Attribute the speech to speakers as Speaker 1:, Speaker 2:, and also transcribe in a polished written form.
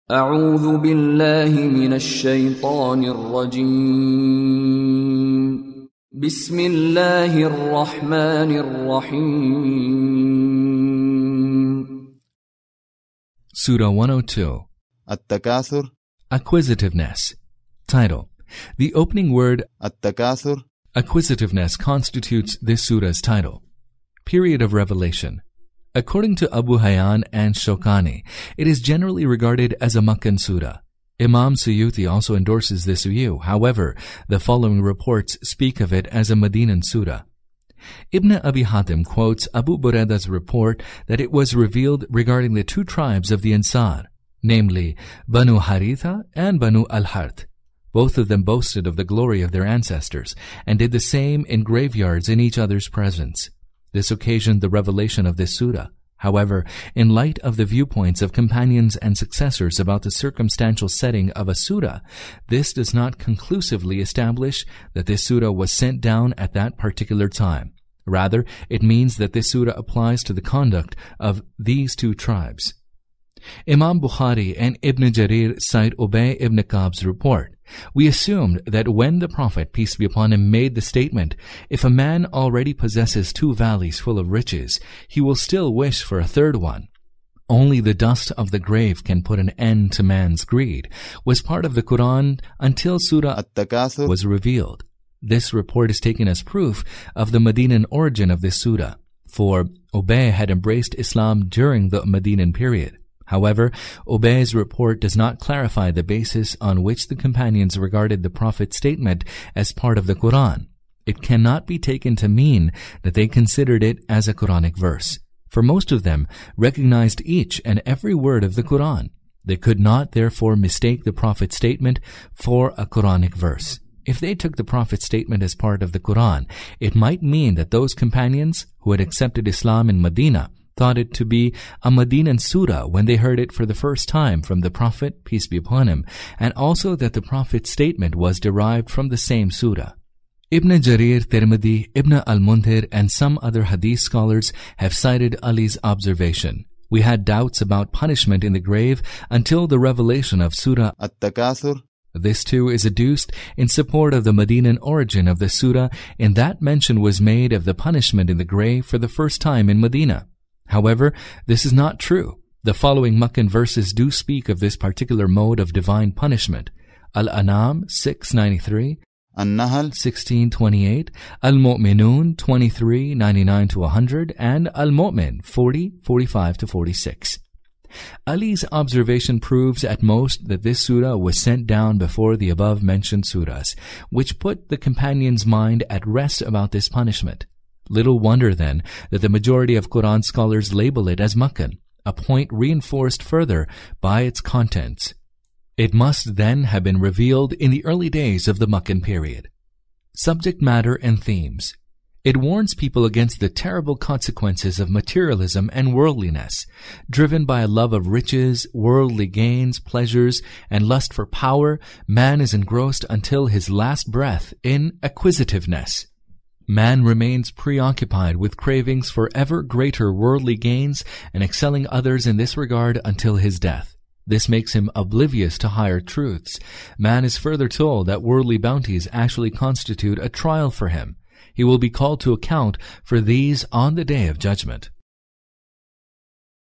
Speaker 1: أعوذ بالله من الشيطان الرجيم. بسم الله الرحمن الرحيم.
Speaker 2: Surah 102.
Speaker 3: التكاثر.
Speaker 2: Acquisitiveness. Title. The opening word
Speaker 3: التكاثر.
Speaker 2: acquisitiveness constitutes this surah's title. Period of revelation. According to Abu Hayyan and Shawkani, it is generally regarded as a Makkan surah. Imam Suyuti also endorses this view. However, the following reports speak of it as a Madinan surah. Ibn Abi Hatim quotes Abu Buraida's report that it was revealed regarding the two tribes of the Ansar, namely Banu Haritha and Banu al-Harth. Both of them boasted of the glory of their ancestors and did the same in graveyards in each other's presence. This occasioned the revelation of this surah. However, in light of the viewpoints of companions and successors about the circumstantial setting of a surah, this does not conclusively establish that this surah was sent down at that particular time. Rather, it means that this surah applies to the conduct of these two tribes. Imam Bukhari and Ibn Jarir cite Ubay ibn Ka'b's report. We assumed that when the Prophet, peace be upon him, made the statement, "If a man already possesses two valleys full of riches, he will still wish for a third one. Only the dust of the grave can put an end to man's greed," was part of the Quran until Surah
Speaker 3: التكاثر.
Speaker 2: was revealed. This report is taken as proof of the Medinan origin of this surah, for Ubay had embraced Islam during the Medinan period. However, Ubay's report does not clarify the basis on which the companions regarded the Prophet's statement as part of the Quran. It cannot be taken to mean that they considered it as a Quranic verse, for most of them recognized each and every word of the Quran. They could not therefore mistake the Prophet's statement for a Quranic verse. If they took the Prophet's statement as part of the Quran, it might mean that those companions who had accepted Islam in Medina thought it to be a Madinan surah when they heard it for the first time from the Prophet, peace be upon him, and also that the Prophet's statement was derived from the same surah. Ibn Jarir, Tirmidhi, Ibn al-Mundhir, and some other hadith scholars have cited Ali's observation. We had doubts about punishment in the grave until the revelation of Surah
Speaker 3: التكاثر.
Speaker 2: This too is adduced in support of the Medinan origin of the surah, in that mention was made of the punishment in the grave for the first time in Medina. However, this is not true. The following Makkan verses do speak of this particular mode of divine punishment. Al-An'am 6:93,
Speaker 3: النحل
Speaker 2: 16:28, Al-Mu'minun 23:99-100, and Al-Mu'min 40:45-46. Ali's observation proves at most that this surah was sent down before the above-mentioned surahs, which put the companions' mind at rest about this punishment. Little wonder, then, that the majority of Quran scholars label it as Makkan, a point reinforced further by its contents. It must then have been revealed in the early days of the Makkan period. Subject matter and themes. It warns people against the terrible consequences of materialism and worldliness. Driven by a love of riches, worldly gains, pleasures, and lust for power, man is engrossed until his last breath in acquisitiveness. Man remains preoccupied with cravings for ever greater worldly gains and excelling others in this regard until his death. This makes him oblivious to higher truths. Man is further told that worldly bounties actually constitute a trial for him. He will be called to account for these on the Day of Judgment.